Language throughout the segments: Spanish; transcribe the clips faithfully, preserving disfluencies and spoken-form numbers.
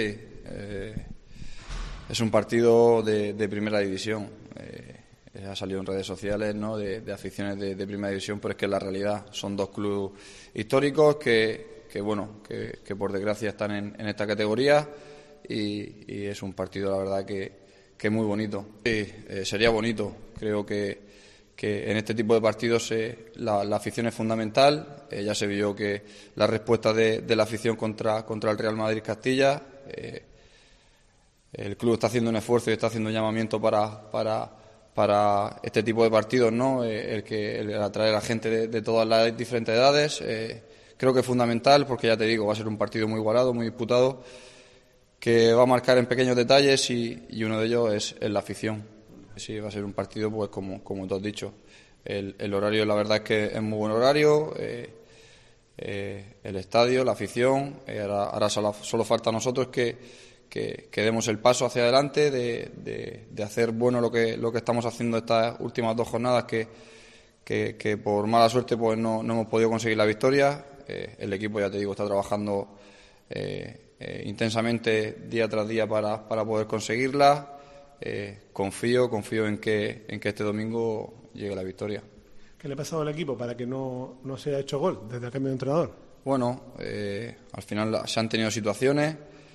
Eh, es un partido de, de primera división. Eh, ha salido en redes sociales, ¿no?, de, de aficiones de, de primera división, pero es que es la realidad. Son dos clubes históricos que, que bueno, que, que por desgracia están en, en esta categoría y, y es un partido, la verdad, que, que muy bonito. Sí, eh, sería bonito. Creo que, que en este tipo de partidos eh, la, la afición es fundamental. Eh, ya se vio que la respuesta de, de la afición contra, contra el Real Madrid Castilla. Eh, el club está haciendo un esfuerzo y está haciendo un llamamiento para, para, para este tipo de partidos, ¿no? Eh, el que el atraer a gente de, de todas las diferentes edades. Eh, creo que es fundamental porque, ya te digo, va a ser un partido muy igualado, muy disputado, que va a marcar en pequeños detalles y, y uno de ellos es, es la afición. Sí, va a ser un partido, pues como, como tú has dicho. El, el horario, la verdad es que es muy buen horario. Eh, eh, el estadio, la afición. Eh, ahora ahora solo, solo falta a nosotros que Que, que demos el paso hacia adelante de, de, de hacer bueno lo que lo que estamos haciendo estas últimas dos jornadas que, que, que por mala suerte pues no, no hemos podido conseguir la victoria. Eh, el equipo, ya te digo, está trabajando eh, eh, intensamente día tras día para, para poder conseguirla. Eh, confío, confío en que, en que este domingo llegue la victoria. ¿Qué le ha pasado al equipo para que no, no se haya hecho gol desde el cambio de entrenador? Bueno, eh, al final se han tenido situaciones.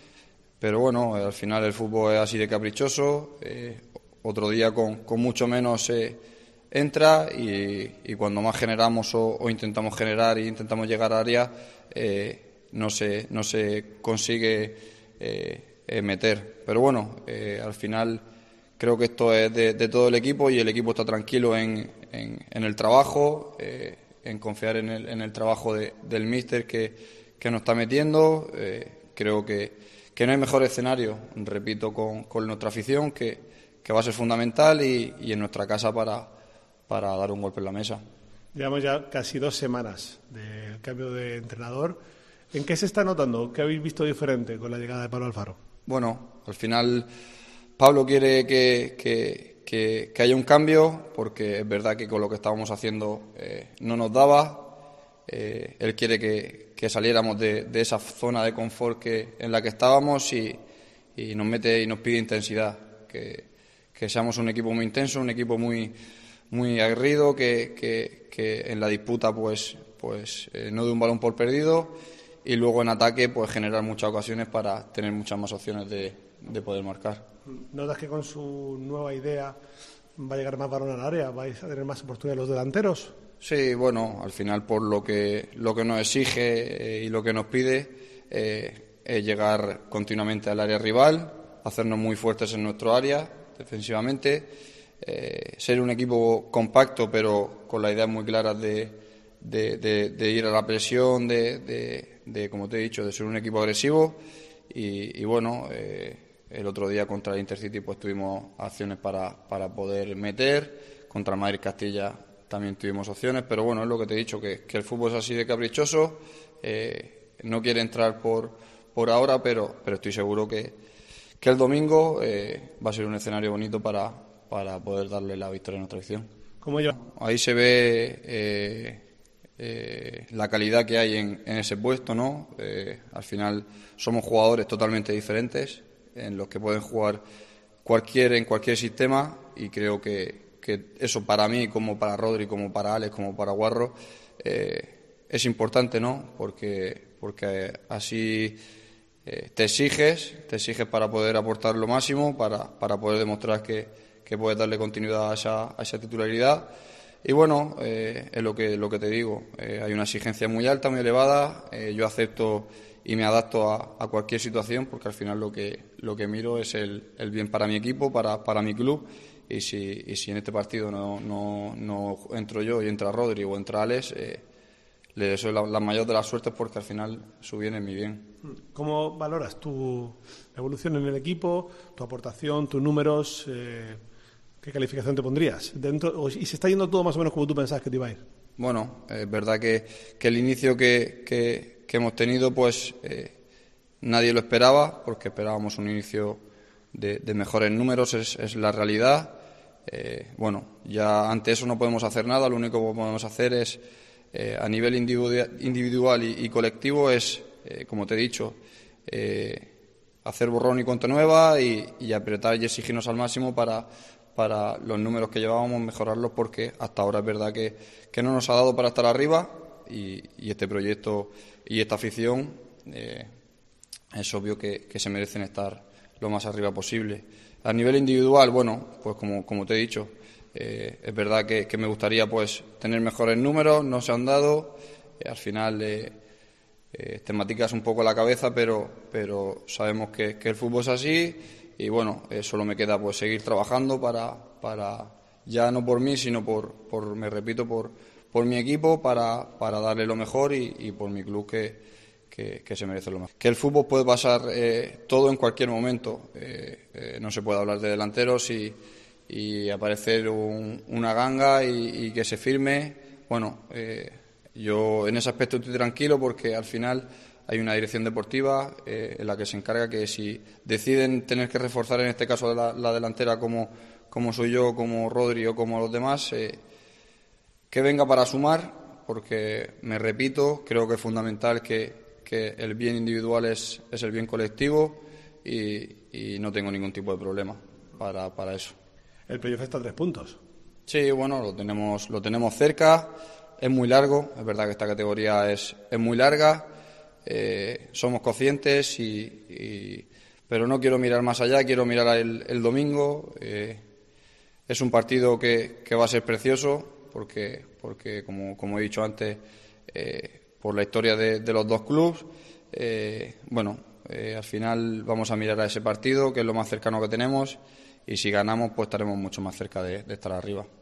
Pero bueno, al final el fútbol es así de caprichoso. Eh, otro día con, con mucho menos eh, entra y, y cuando más generamos o, o intentamos generar e intentamos llegar a área, eh, no, se, no se consigue eh, eh, meter. Pero bueno, eh, al final creo que esto es de, de todo el equipo y el equipo está tranquilo en, en, en el trabajo, eh, en confiar en el, en el trabajo de, del míster que, que nos está metiendo. Eh, creo que que no hay mejor escenario, repito, con, con nuestra afición, que, que va a ser fundamental y, y en nuestra casa para, para dar un golpe en la mesa. Llevamos ya casi dos semanas del cambio de entrenador. ¿En qué se está notando? ¿Qué habéis visto diferente con la llegada de Pablo Alfaro? Bueno, al final Pablo quiere que, que, que, que haya un cambio, porque es verdad que con lo que estábamos haciendo eh, no nos daba. Eh, él quiere que, que saliéramos de, de esa zona de confort que, en la que estábamos y, y nos mete y nos pide intensidad, que, que seamos un equipo muy intenso, un equipo muy muy aguerrido, que, que, que en la disputa pues pues eh, no dé un balón por perdido y luego en ataque pues generar muchas ocasiones para tener muchas más opciones de, de poder marcar. ¿Notas que con su nueva idea va a llegar más balón al área? ¿Vais a tener más oportunidades los delanteros? Sí, bueno, al final por lo que lo que nos exige eh, y lo que nos pide eh, es llegar continuamente al área rival, hacernos muy fuertes en nuestro área defensivamente, eh, ser un equipo compacto pero con las ideas muy claras de, de, de, de ir a la presión, de, de, de, como te he dicho, de ser un equipo agresivo y, y bueno, eh, el otro día contra el Intercity pues tuvimos acciones para, para poder meter, contra el Madrid Castilla también tuvimos opciones, pero bueno, es lo que te he dicho, que, que el fútbol es así de caprichoso, eh, no quiere entrar por, por ahora, pero, pero estoy seguro que, que el domingo eh, va a ser un escenario bonito para, para poder darle la victoria a nuestra afición. ¿Cómo yo? Ahí se ve eh, eh, la calidad que hay en, en ese puesto, ¿no? Eh, al final somos jugadores totalmente diferentes, en los que pueden jugar cualquier en cualquier sistema y creo que que eso para mí, como para Rodri, como para Alex, como para Guarro, eh, es importante, ¿no? Porque, porque así eh, te exiges, te exiges para poder aportar lo máximo, para, para poder demostrar que, que puedes darle continuidad a esa, a esa titularidad. Y bueno, eh, es lo que, lo que te digo, eh, hay una exigencia muy alta, muy elevada, eh, yo acepto y me adapto a, a cualquier situación porque al final lo que, lo que miro es el, el bien para mi equipo, para, para mi club. Y si, y si en este partido no, no, no entro yo y entra Rodri o entra Alex, eh, le deseo la, la mayor de las suertes porque al final su bien es mi bien. ¿Cómo valoras tu evolución en el equipo, tu aportación, tus números? Eh, ¿Qué calificación te pondrías? Dentro, ¿Y se está yendo todo más o menos como tú pensabas que te iba a ir? Bueno, es verdad que, que el inicio que, que, que hemos tenido, pues eh, nadie lo esperaba, porque esperábamos un inicio de, de mejores números, es, es la realidad. Eh, bueno, ya ante eso no podemos hacer nada, lo único que podemos hacer es, eh, a nivel individual, individual y, y colectivo, es, eh, como te he dicho, eh, hacer borrón y cuenta nueva y, y apretar y exigirnos al máximo para, para los números que llevábamos, mejorarlos, porque hasta ahora es verdad que, que no nos ha dado para estar arriba y, y este proyecto y esta afición eh, es obvio que, que se merecen estar lo más arriba posible. A nivel individual, bueno, pues como, como te he dicho, eh, es verdad que, que me gustaría pues tener mejores números, no se han dado, eh, al final... Eh, Eh, te maticas un poco la cabeza, pero, pero sabemos que, que el fútbol es así y bueno, eh, solo me queda pues seguir trabajando para, para ya no por mí, sino por, por me repito, por, por mi equipo, para, para darle lo mejor y, y por mi club que, que, que se merece lo mejor. Que el fútbol puede pasar eh, todo en cualquier momento, eh, eh, no se puede hablar de delanteros y, y aparecer un, una ganga y, y que se firme, bueno... Eh, Yo en ese aspecto estoy tranquilo porque al final hay una dirección deportiva eh, en la que se encarga que si deciden tener que reforzar en este caso la, la delantera como, como soy yo, como Rodri o como los demás, eh, que venga para sumar, porque me repito, creo que es fundamental que, que el bien individual es, es el bien colectivo y, y no tengo ningún tipo de problema para, para eso. El playoff está a tres puntos. Sí, bueno, lo tenemos, lo tenemos cerca. Es muy largo, es verdad que esta categoría es, es muy larga, eh, somos conscientes, y, y, pero no quiero mirar más allá, quiero mirar el, el domingo. Eh, es un partido que, que va a ser precioso, porque, porque como, como he dicho antes, eh, por la historia de, de los dos clubes, eh, bueno, eh, al final vamos a mirar a ese partido, que es lo más cercano que tenemos, y si ganamos, pues estaremos mucho más cerca de, de estar arriba.